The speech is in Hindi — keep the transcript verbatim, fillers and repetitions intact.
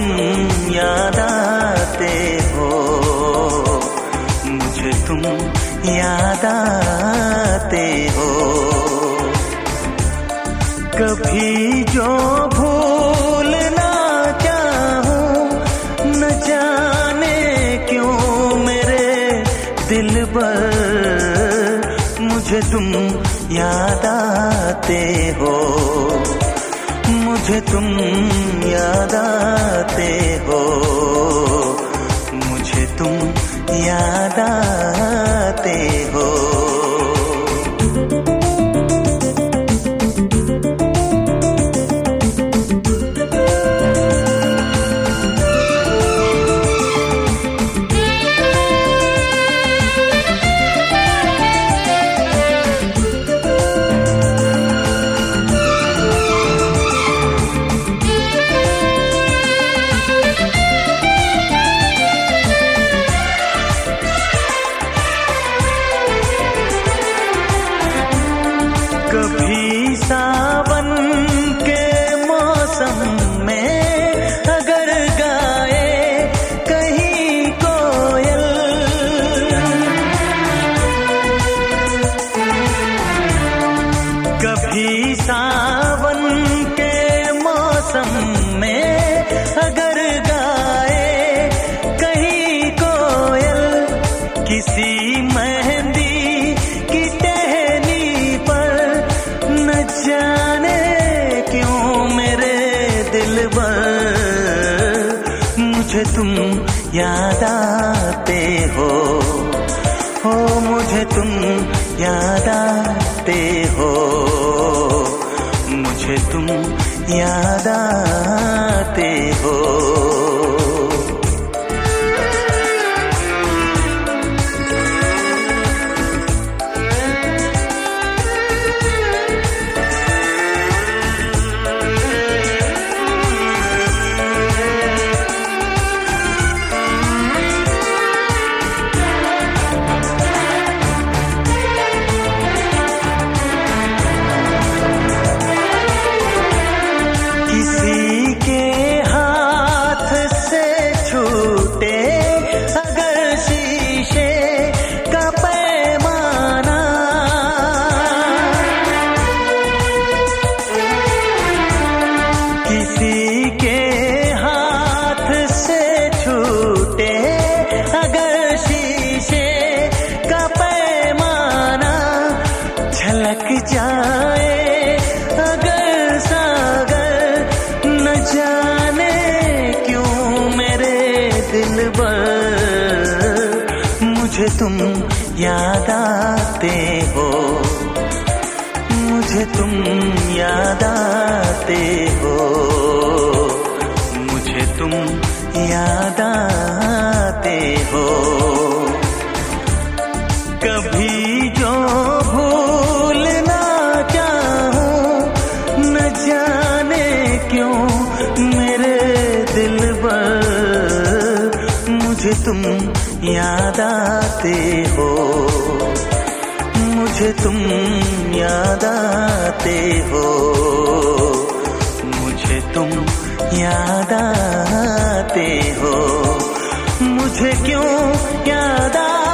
याद आते हो, मुझे तुम याद आते हो। कभी जो भूल ना चाहूं, न जाने क्यों मेरे दिल पर मुझे तुम याद आते हो, मुझे तुम याद आते हो, मुझे तुम याद आते हो। कभी सावन के मौसम में अगर गाए कहीं कोयल, कभी सावन के मौसम में अगर गाए कहीं कोयल, किसी मेहंदी की टहनी पर न जाने क्यों मेरे दिल पर मुझे तुम याद आते हो, हो मुझे तुम याद आते हो, मुझे तुम याद आते हो। किसी के हाथ से छूटे अगर शीशे का पैमाना, किसी के हाथ से छूटे अगर शीशे का पैमाना, झलक जाए अगर सागर न जाने क्यों मेरे दिल पर मुझे तुम याद आते हो, मुझे तुम याद आते हो, मुझे तुम याद आते हो। कभी जो भूल ना चाहूं, न जाने क्यों मेरे दिल पर मुझे तुम याद आते हो, मुझे तुम याद आते हो, मुझे तुम याद आते हो, मुझे क्यों याद